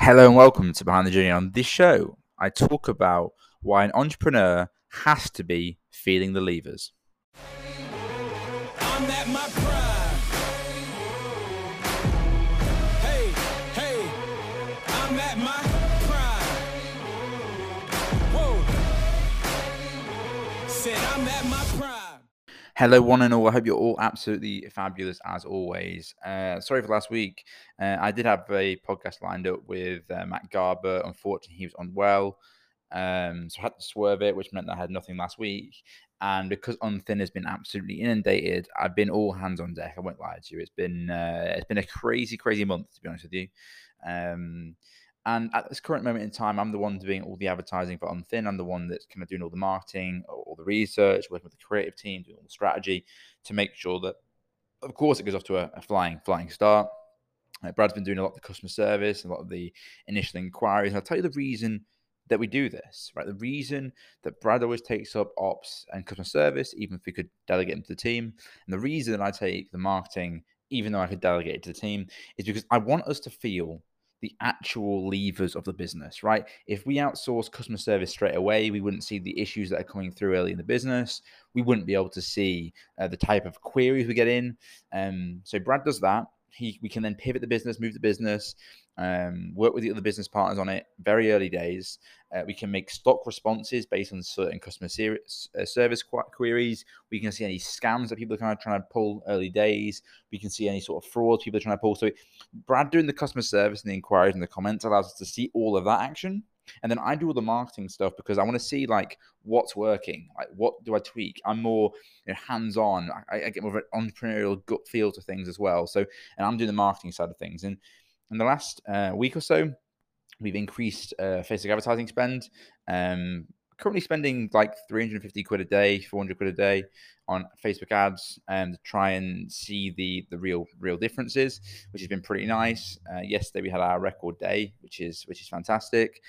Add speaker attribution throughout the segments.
Speaker 1: Hello and welcome to Behind the Journey. On this show, I talk about why an entrepreneur has to be feeling the levers.
Speaker 2: I'm at my prime. Hey, I'm at my prime. Whoa. Said I'm at my prime.
Speaker 1: Hello, one and all. I hope you're all absolutely fabulous as always. Sorry for last week. I did have a podcast lined up with Matt Garber. Unfortunately, he was unwell. So I had to swerve it, which meant that I had nothing last week. And because Unthin has been absolutely inundated, I've been all hands on deck. I won't lie to you. It's been a crazy month, to be honest with you. And at this current moment in time, I'm the one doing all the advertising for Unthin. I'm the one that's kind of doing all the marketing, all the research, working with the creative team, doing all the strategy to make sure that, of course, it goes off to a flying start. Brad's been doing a lot of the customer service, a lot of the initial inquiries. And I'll tell you the reason that we do this, right? The reason that Brad always takes up ops and customer service, even if we could delegate them to the team. And the reason that I take the marketing, even though I could delegate it to the team, is because I want us to feel the actual levers of the business, right? If we outsource customer service straight away, we wouldn't see the issues that are coming through early in the business. We wouldn't be able to see the type of queries we get in. So Brad does that. We can then pivot the business, move the business, work with the other business partners on it. Very early days. We can make stock responses based on certain customer service queries. We can see any scams that people are kind of trying to pull early days. We can see any sort of fraud people are trying to pull. So Brad doing the customer service and the inquiries and the comments allows us to see all of that action. And then I do all the marketing stuff because I want to see like what's working, like what do I tweak. I'm more hands-on. I get more of an entrepreneurial gut feel to things as well. So, and I'm doing the marketing side of things. And in the last week or so, we've increased Facebook advertising spend. Currently spending like 350 quid a day, 400 quid a day on Facebook ads and to try and see the real differences, which has been pretty nice. Yesterday we had our record day, which is fantastic.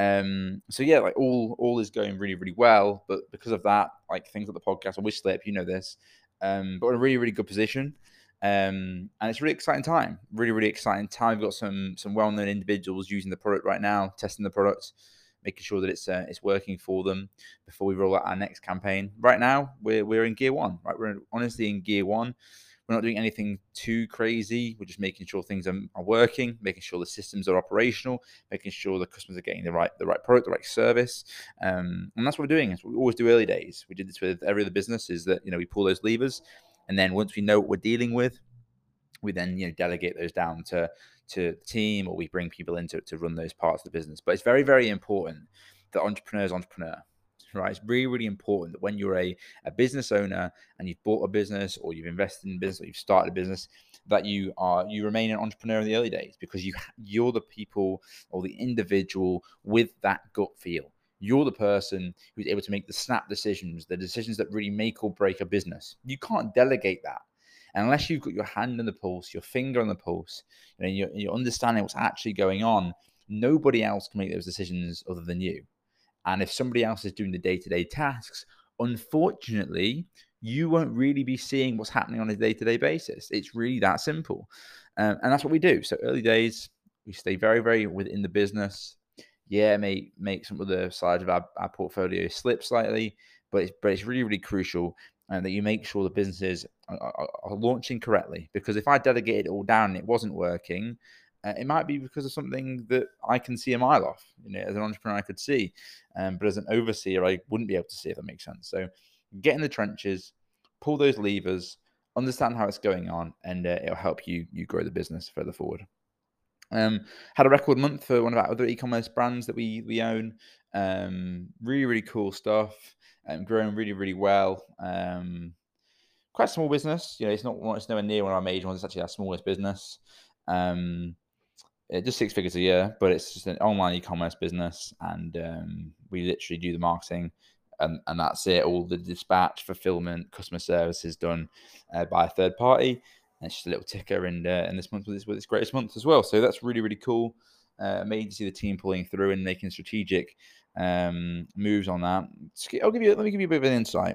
Speaker 1: So yeah, like all is going really well. But because of that, like things like the podcast, I wish Slip, you know this, but in a really good position. And it's a really exciting time. Really exciting time. We've got some well-known individuals using the product right now, testing the product, making sure that it's working for them before we roll out our next campaign. Right now, we're in gear one. Right, we're honestly in gear one. We're not doing anything too crazy. We're just making sure things are working, making sure the systems are operational, making sure the customers are getting the right product, the right service. And that's what we're doing. It's what we always do early days. We did this with every other business, is that we pull those levers. And then once we know what we're dealing with, we then delegate those down to the team, or we bring people in to run those parts of the business. But it's very important that entrepreneur, right? It's really important that when you're a business owner and you've bought a business or you've invested in a business or you've started a business, that you remain an entrepreneur in the early days, because you're the people or the individual with that gut feel. You're the person who's able to make the snap decisions, the decisions that really make or break a business. You can't delegate that. And unless you've got your hand on the pulse, your finger on the pulse, and you're understanding what's actually going on, nobody else can make those decisions other than you. And if somebody else is doing the day-to-day tasks, unfortunately, you won't really be seeing what's happening on a day-to-day basis. It's really that simple. And that's what we do. So early days, we stay very within the business. Yeah, it may make some of the sides of our portfolio slip slightly, but it's really crucial that you make sure the businesses are launching correctly. Because if I delegated it all down and it wasn't working, it might be because of something that I can see a mile off. As an entrepreneur, I could see, but as an overseer, I wouldn't be able to see, if that makes sense. So get in the trenches, pull those levers, understand how it's going on, and it'll help you grow the business further forward. Had a record month for one of our other e-commerce brands that we own. Really cool stuff. Growing really well. Quite a small business. It's nowhere near one of our major ones. It's actually our smallest business. Just 6 figures a year, but it's just an online e-commerce business, and we literally do the marketing, and that's it. All the dispatch, fulfillment, customer service is done by a third party. And it's just a little ticker, and this month was its greatest month as well. So that's really cool. Amazing to see the team pulling through and making strategic moves on that. Let me give you a bit of an insight.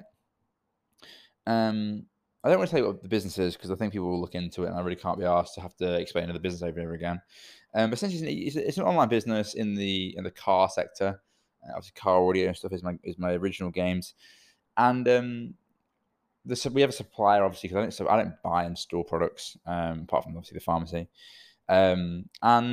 Speaker 1: I don't want to tell you what the business is, because I think people will look into it, and I really can't be asked to have to explain to the business over and over again. But essentially, it's an online business in the car sector. Obviously, car audio and stuff is my original games, and we have a supplier obviously because I don't buy and store products apart from obviously the pharmacy, and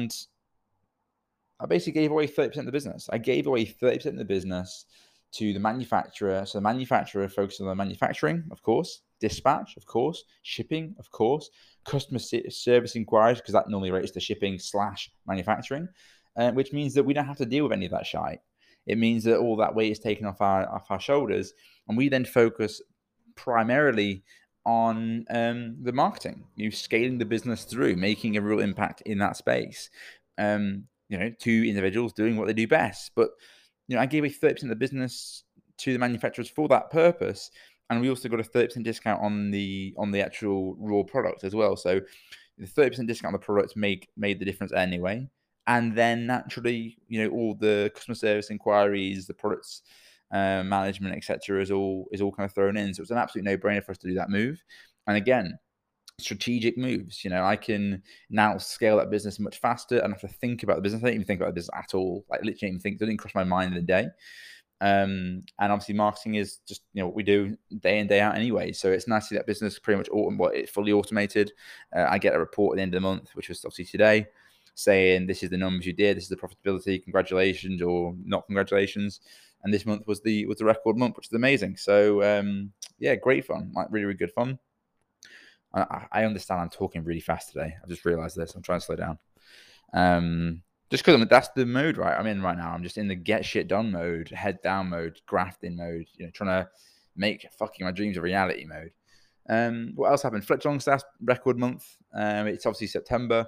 Speaker 1: I basically gave away 30% of the business. I gave away 30% of the business to the manufacturer. So the manufacturer focuses on the manufacturing, of course, dispatch, of course, shipping, of course, customer service inquiries, because that normally relates to shipping / manufacturing, which means that we don't have to deal with any of that shite. It means that all that weight is taken off our shoulders, and we then focus primarily on the marketing, scaling the business through, making a real impact in that space. To individuals doing what they do best. But I gave away 30% of the business to the manufacturers for that purpose, and we also got a 30% discount on the actual raw product as well. So the 30% discount on the product made the difference anyway. And then naturally, all the customer service inquiries, the products management, etc., is all kind of thrown in. So it's an absolute no-brainer for us to do that move. And again, strategic moves. I can now scale that business much faster. I don't have to think about the business. I don't even think about the business at all. Like literally, it doesn't even cross my mind in the day. And obviously, marketing is just what we do day in, day out anyway. So it's nice to see that business pretty much it's fully automated. I get a report at the end of the month, which was obviously today, saying this is the numbers you did, this is the profitability, congratulations or not congratulations. And this month was the record month, which is amazing. So great fun, like really, really good fun. I understand I'm talking really fast today. I've just realized this. I'm trying to slow down. Just because that's the mode I'm in right now. I'm just in the get shit done mode, head down mode, grafting mode, trying to make fucking my dreams a reality mode. What else happened? Fletcher Longstaff's record month. It's obviously September.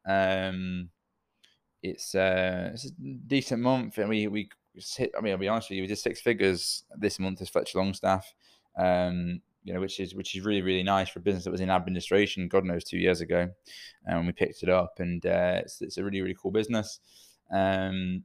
Speaker 1: It's a decent month, and we hit. I mean, I'll be honest with you, we did 6 figures this month as Fletcher Longstaff. Which is really, really nice for a business that was in administration, God knows, 2 years ago, and we picked it up, and it's a really, really cool business, it's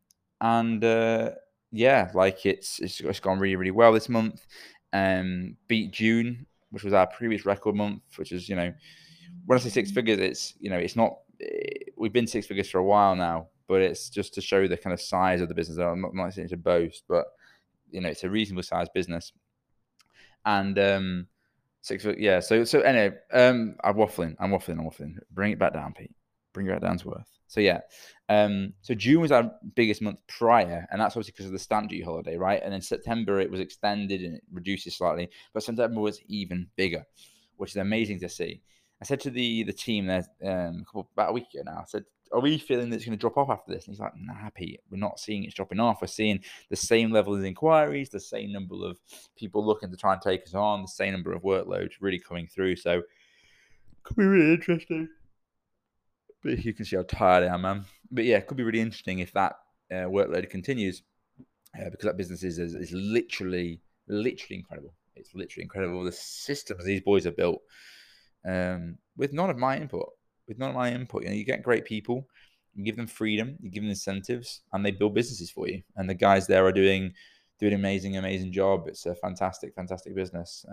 Speaker 1: gone really, really well this month. Beat June, which was our previous record month, which is when I say 6 figures, it's not. We've been 6 figures for a while now, but it's just to show the kind of size of the business. I'm not saying to boast, but it's a reasonable sized business. And 6 foot, yeah. So anyway, I'm waffling. Bring it back down, Pete. Bring it back down to earth. So yeah, so June was our biggest month prior, and that's obviously because of the stamp duty holiday, right? And then September it was extended and it reduces slightly, but September was even bigger, which is amazing to see. I said to the team there about a week ago now, I said, are we feeling that it's going to drop off after this? And he's like, nah, Pete, we're not seeing it dropping off. We're seeing the same level of inquiries, the same number of people looking to try and take us on, the same number of workloads really coming through. So could be really interesting. But you can see how tired I am, man. But yeah, it could be really interesting if that workload continues, because that business is literally incredible. It's literally incredible. The systems these boys have built with none of my input. You get great people, you give them freedom, you give them incentives, and they build businesses for you. And the guys there are doing an amazing job. It's a fantastic business.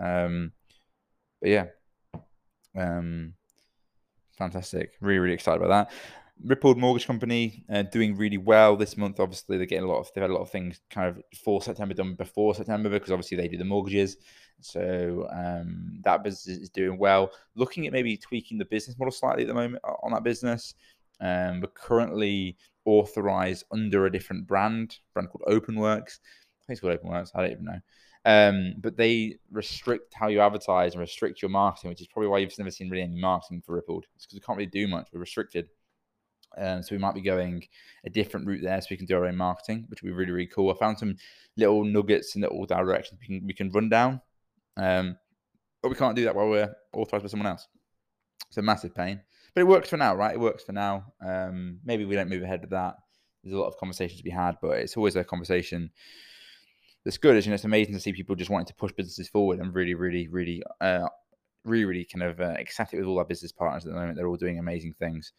Speaker 1: Fantastic. Really, really excited about that. Rippled Mortgage Company doing really well this month. Obviously, they've had a lot of things kind of for September done before September, because obviously they do the mortgages. So that business is doing well. Looking at maybe tweaking the business model slightly at the moment on that business. We're currently authorized under a different brand called OpenWorks. I think it's called OpenWorks. I don't even know. But they restrict how you advertise and restrict your marketing, which is probably why you've never seen really any marketing for Rippled. It's because we can't really do much. We're restricted. So we might be going a different route there, so we can do our own marketing, which would be really, really cool. I found some little nuggets in little directions we can run down, but we can't do that while we're authorized by someone else. It's a massive pain, but it works for now, right? It works for now. Maybe we don't move ahead with that. There's a lot of conversations to be had, but it's always a conversation that's good. It's amazing to see people just wanting to push businesses forward, and really, really, really, really kind of ecstatic with all our business partners at the moment. They're all doing amazing things.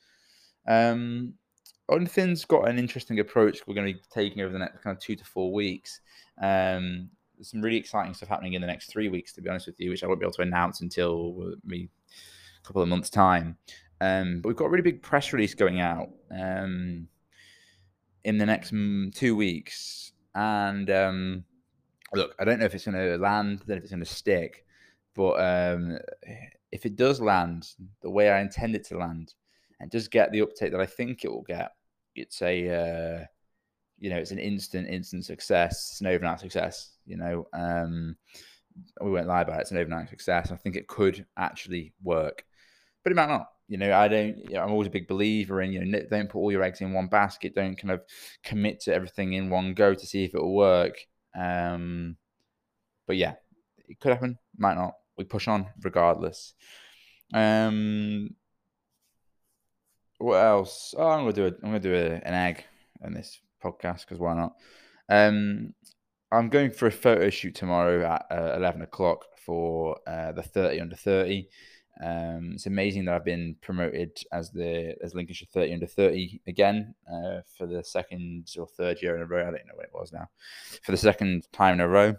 Speaker 1: Unfin's got an interesting approach we're going to be taking over the next kind of 2 to 4 weeks. There's some really exciting stuff happening in the next 3 weeks, to be honest with you, which I won't be able to announce until maybe a couple of months' time. But we've got a really big press release going out in the next 2 weeks. And look, I don't know if it's going to land, I don't know if it's going to stick, but if it does land the way I intend it to land, and does get the uptake that I think it will get, it's a it's an instant success. It's an overnight success. We won't lie about it. It's an overnight success. I think it could actually work, but it might not. I'm always a big believer in, don't put all your eggs in one basket. Don't kind of commit to everything in one go to see if it will work. But yeah, it could happen, might not. We push on regardless. What else? Oh, I'm gonna do an egg in this podcast because why not? I'm going for a photo shoot tomorrow at 11 o'clock for the 30 under 30. It's amazing that I've been promoted as Lincolnshire 30 under 30 again for the second or third year in a row. I don't know what it was now. For the second time in a row.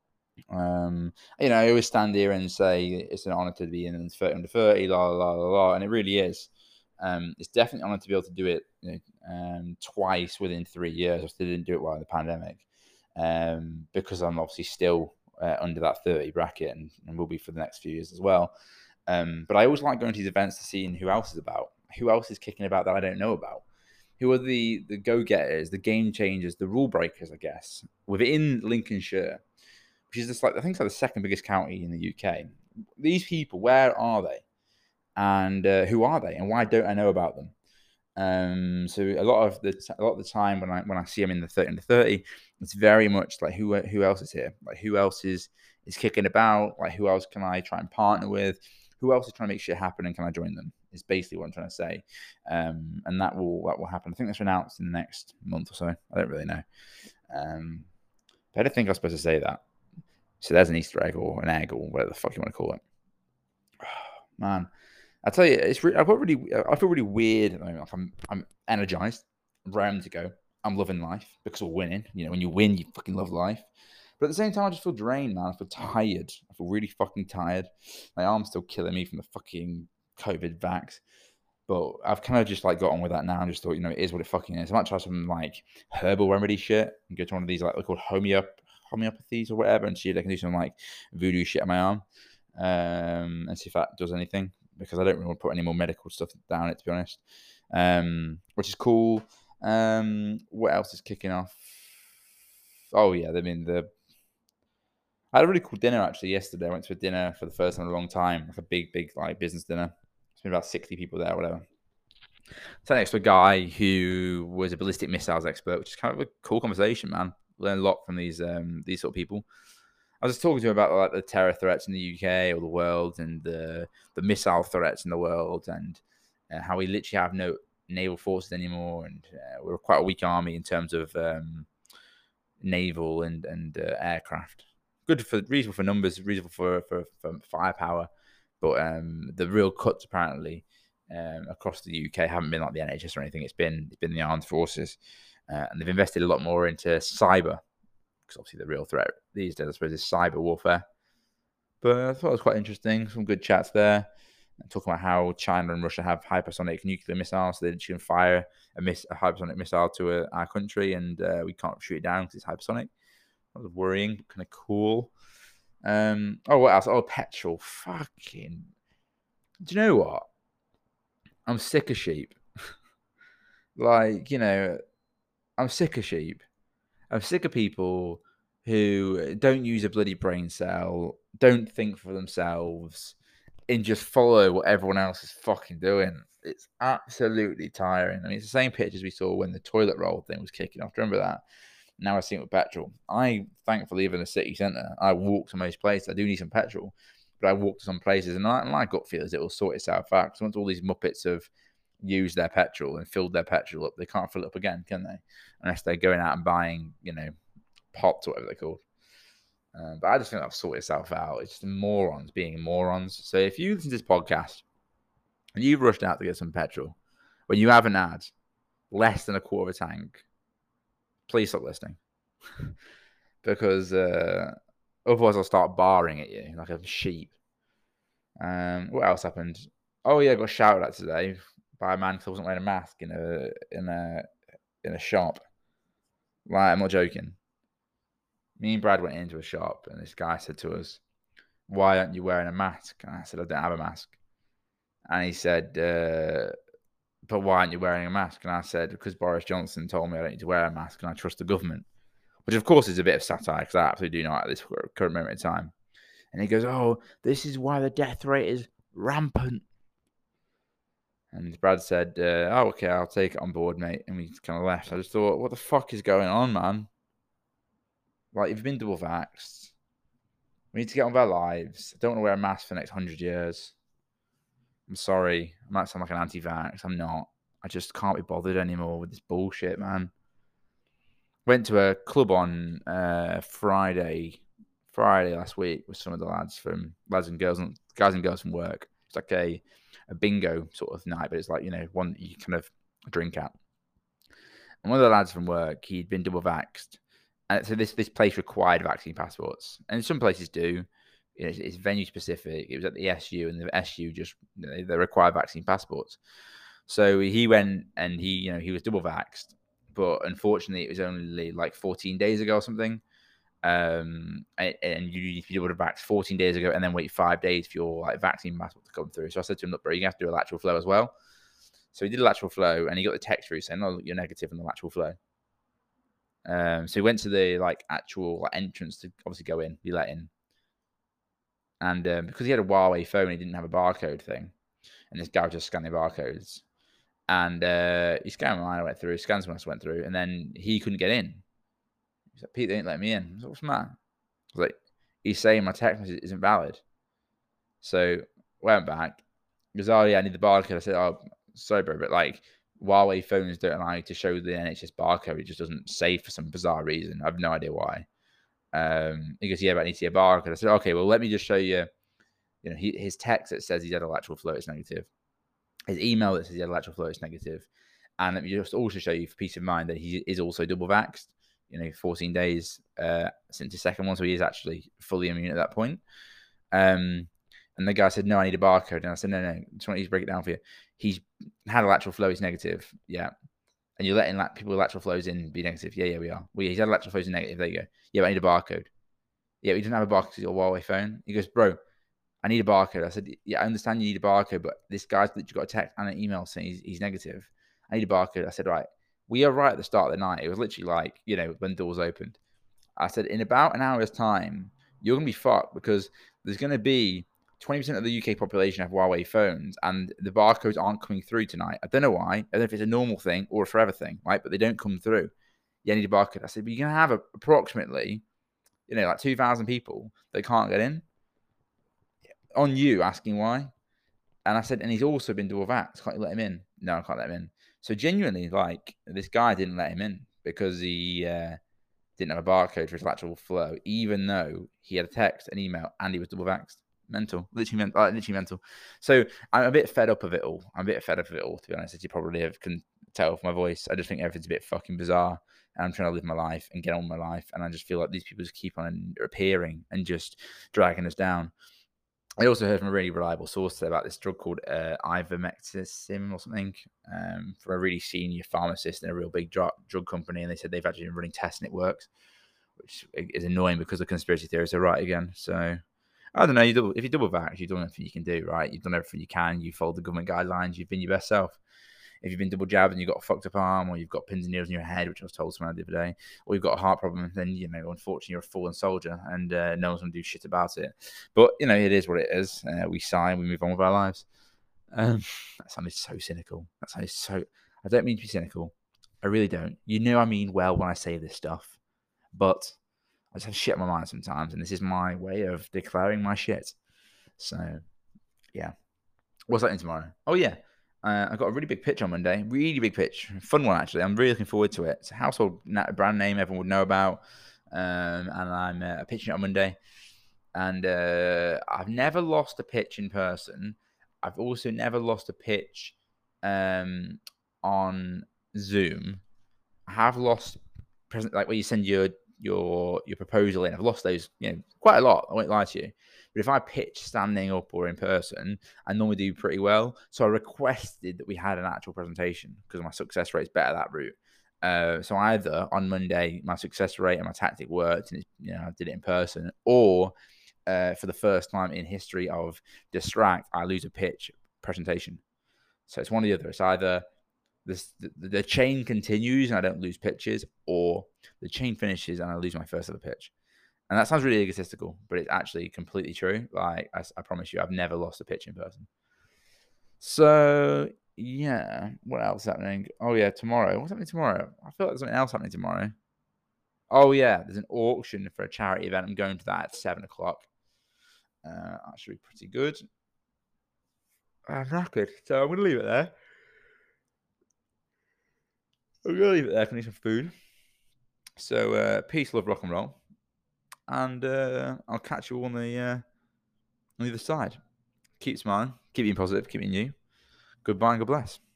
Speaker 1: I always stand here and say it's an honour to be in 30 under 30, la la la la, and it really is. It's definitely an honour to be able to do it twice within 3 years. I still didn't do it while in the pandemic because I'm obviously still under that 30 bracket and will be for the next few years as well. But I always like going to these events to see who else is about, who else is kicking about that I don't know about. Who are the go-getters, the game changers, the rule breakers, I guess, within Lincolnshire, which is just I think it's like the second biggest county in the UK. These people, where are they? And who are they? And why don't I know about them? So a lot of the time when I see them in the 30 under 30, it's very much like who else is here? Like who else is kicking about? Like who else can I try and partner with? Who else is trying to make shit happen, and can I join them? Is basically what I'm trying to say. And that will happen. I think that's announced in the next month or so. I don't really know. But I don't think I was supposed to say that. So there's an Easter egg or an egg or whatever the fuck you want to call it. Oh, man, I tell you, I feel really weird at the moment. Like I'm energized, I'm raring to go. I'm loving life because we're winning. When you win, you fucking love life. But at the same time, I just feel drained, man. I feel tired. I feel really fucking tired. My arm's still killing me from the fucking COVID vax. But I've kind of just got on with that now and just thought, it is what it fucking is. I might try some herbal remedy shit and go to one of these they're called homeopathies or whatever and see if they can do some voodoo shit on my arm and see if that does anything, because I don't really want to put any more medical stuff down it, to be honest. Which is cool. What else is kicking off? Oh yeah, I had a really cool dinner actually yesterday. I went to a dinner for the first time in a long time, a big business dinner. It's been about 60 people there, or whatever. Sat next to a guy who was a ballistic missiles expert, which is kind of a cool conversation, man. Learn a lot from these sort of people. I was just talking to him about the terror threats in the UK or the world, and the missile threats in the world, and how we literally have no naval forces anymore, and we're quite a weak army in terms of naval and aircraft. Reasonable for numbers, reasonable for firepower, but the real cuts apparently across the UK haven't been like the NHS or anything. It's been the armed forces, and they've invested a lot more into cyber, because obviously the real threat these days, I suppose, is cyber warfare. But I thought it was quite interesting. Some good chats there. Talking about how China and Russia have hypersonic nuclear missiles, so they can fire a hypersonic missile to our country, and we can't shoot it down because it's hypersonic. That was worrying, but kind of cool. What else? Oh, petrol. Fucking. Do you know what? I'm sick of sheep. I'm sick of sheep. I'm sick of people who don't use a bloody brain cell, don't think for themselves, and just follow what everyone else is fucking doing. It's absolutely tiring. I mean, it's the same pictures we saw when the toilet roll thing was kicking off. Do you remember that? Now I see it with petrol. I thankfully live in a city centre. I walk to most places. I do need some petrol, but I walk to some places, and my gut feels it will sort itself out. Because once all these muppets have used their petrol and filled their petrol up, they can't fill it up again, can they? Unless they're going out and buying, pots or whatever they're called. But I just think that'll sort itself out. It's just morons being morons. So if you listen to this podcast and you've rushed out to get some petrol when you haven't had less than a quarter of a tank, please stop listening. Because otherwise I'll start barring at you like a sheep. What else happened? Oh yeah, I got shouted at today by a man because I wasn't wearing a mask in a shop. Like, I'm not joking. Me and Brad went into a shop, and this guy said to us, "Why aren't you wearing a mask?" And I said, "I don't have a mask." And he said, "But why aren't you wearing a mask?" And I said, "Because Boris Johnson told me I don't need to wear a mask, and I trust the government." Which, of course, is a bit of satire because I absolutely do not at this current moment in time. And he goes, "Oh, this is why the death rate is rampant." And Brad said, "Oh, okay, I'll take it on board, mate." And we kind of left. I just thought, what the fuck is going on, man? Like, you've been double vaxxed. We need to get on with our lives. I don't want to wear a mask for the next 100 years. I'm sorry. I might sound like an anti-vax. I'm not. I just can't be bothered anymore with this bullshit, man. Went to a club on Friday last week with some of the lads and girls from work. It's like a bingo sort of night, but it's like, one that you kind of drink at. And one of the lads from work, he'd been double vaxxed. And so this place required vaccine passports. And some places do. It's venue specific. It was at the SU, and the SU just, they require vaccine passports. So he went and he was double vaxxed. But unfortunately, it was only like 14 days ago or something. And you need to be double vaxxed 14 days ago and then wait 5 days for your vaccine passport to come through. So I said to him, "Look, bro, you have to do a lateral flow as well." So he did a lateral flow, and he got the text through saying, "No, you're negative on the lateral flow." So he went to the actual entrance to obviously go in, be let in. And because he had a Huawei phone, he didn't have a barcode thing. And this guy was just scanning barcodes. And he scanned mine, I went through, scanned someone else went through, and then he couldn't get in. He's like, "Pete, they ain't let me in." I was like, "What's the matter?" I was like, "He's saying my text message isn't valid." So went back. He goes, "Oh yeah, I need the barcode." I said, "Oh, sorry, bro, but Huawei phones don't allow you to show the NHS barcode. It just doesn't save for some bizarre reason. I have no idea why." He goes, "Yeah, but I need to see a barcode." I said, "Okay, well, let me just show you. His text that says he's had a lateral flow is negative. His email that says he had a lateral flow is negative. And let me just also show you for peace of mind that he is also double vaxxed. 14 days since his second one, so he is actually fully immune at that point." And the guy said, "No, I need a barcode." And I said, No, just want you to break it down for you. He's had a lateral flow, he's negative. Yeah. And you're letting people with lateral flows in be negative. Yeah, we are. Well, yeah, he's had a lateral flows in negative. There you go. Yeah, but I need a barcode. Yeah, we didn't have a barcode because he's got a Huawei phone. He goes, "Bro, I need a barcode." I said, "Yeah, I understand you need a barcode, but this guy's literally got a text and an email saying he's negative. I need a barcode." I said, "Right, we are right at the start of the night." It was literally when doors opened. I said, "In about an hour's time, you're going to be fucked because there's going to be 20% of the UK population have Huawei phones and the barcodes aren't coming through tonight. I don't know why. I don't know if it's a normal thing or a forever thing, right? But they don't come through. Yeah, I need a barcode." I said, "But you're going to have approximately, 2,000 people that can't get in on you asking why." And I said, "And he's also been double vaxxed. Can't you let him in?" "No, I can't let him in." So genuinely, this guy didn't let him in because he didn't have a barcode for his lateral flow, even though he had a text, an email, and he was double vaxxed. Mental, literally mental. So I'm a bit fed up of it all. To be honest, as you probably can tell from my voice. I just think everything's a bit fucking bizarre. And I'm trying to live my life and get on with my life. And I just feel like these people just keep on appearing and just dragging us down. I also heard from a really reliable source about this drug called ivermectin or something from a really senior pharmacist in a real big drug company. And they said they've actually been running tests and it works, which is annoying because the conspiracy theorists are right again. So I don't know. If you double vax, you've done everything you can do, right? You've done everything you can. You followed the government guidelines. You've been your best self. If you've been double jabbed and you've got a fucked up arm, or you've got pins and needles in your head, which I was told someone the other day, or you've got a heart problem, then, unfortunately, you're a fallen soldier and no one's going to do shit about it. But, it is what it is. We sigh and we move on with our lives. That sounded so cynical. I don't mean to be cynical. I really don't. I mean well when I say this stuff. But I just have shit on my mind sometimes, and this is my way of declaring my shit. So, yeah. What's happening tomorrow? Oh, yeah. I got a really big pitch on Monday. Really big pitch. Fun one, actually. I'm really looking forward to it. It's a household brand name everyone would know about. And I'm pitching it on Monday. And I've never lost a pitch in person. I've also never lost a pitch on Zoom. I have lost, where you send your your proposal in. I've lost those, quite a lot. I won't lie to you. But if I pitch standing up or in person, I normally do pretty well. So I requested that we had an actual presentation because my success rate is better that route. So either on Monday my success rate and my tactic worked, and I did it in person, or for the first time in history of Distract, I lose a pitch presentation. So it's one or the other. It's either the chain continues and I don't lose pitches, or the chain finishes and I lose my first ever pitch. And that sounds really egotistical, but it's actually completely true. Like, I promise you, I've never lost a pitch in person. So, yeah. What else is happening? Oh, yeah, tomorrow. What's happening tomorrow? I feel like there's something else happening tomorrow. Oh, yeah, there's an auction for a charity event. I'm going to that at 7 o'clock. That should be pretty good. I'm knackered, so I'm going to leave it there. I'm going to leave it there. I need some food. So, peace, love, rock and roll. And I'll catch you on the other side. Keep smiling, keep being positive, keep being you. Goodbye and God bless.